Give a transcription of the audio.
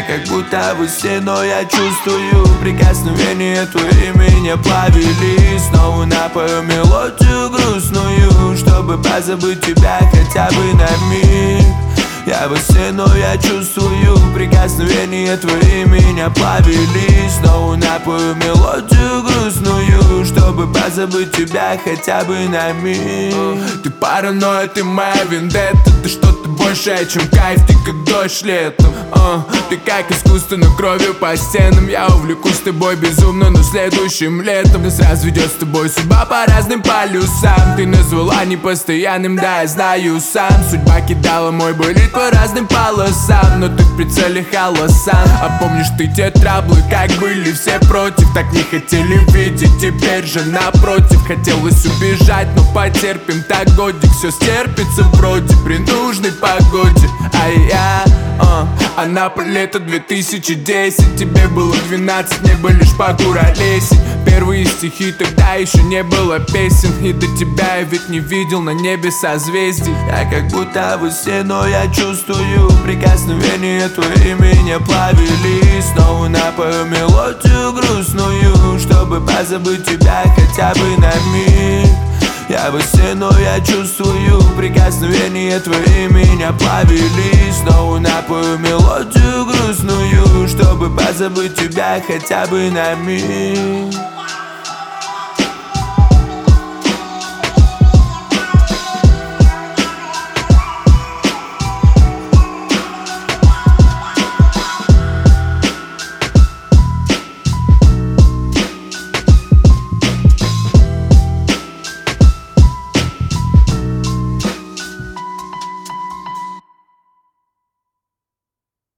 как будто во сне, но я чувствую прикосновение твои меня повели. Снова напою мелодию грустную, чтобы позабыть тебя хотя бы на миг. Я во сне, но я чувствую прикосновение твои меня повели. Снова напою мелодию грустную, чтобы позабыть тебя хотя бы на миг. Ты паранойя, ты моя вендетта, ты что-то большее, чем кайф, ты как дождь летом. Ты как искусство, но кровью по стенам. Я увлекусь тобой безумно, но следующим летом нас разведет с тобой судьба по разным полюсам. Ты назвала непостоянным, да, я знаю сам. Судьба кидала мой болит по разным полосам, но ты в прицеле холосан. А помнишь ты те траблы, как были все против? Так не хотели видеть, теперь же напротив. Хотелось убежать, но потерпим так годик. Все стерпится вроде при нужной погоде. Она лето 2010. Тебе было 12, мне бы лишь покуролесить. Первые стихи, тогда еще не было песен. И до тебя я ведь не видел на небе созвездий. Я как будто во сне, но я чувствую прикосновение твои меня повели. Снова напою мелодию грустную, чтобы позабыть тебя хотя бы на миг. Я во сне, но я чувствую прикосновение твои меня повели. Снова напою мелодию грустную, чтобы позабыть тебя хотя бы на миг.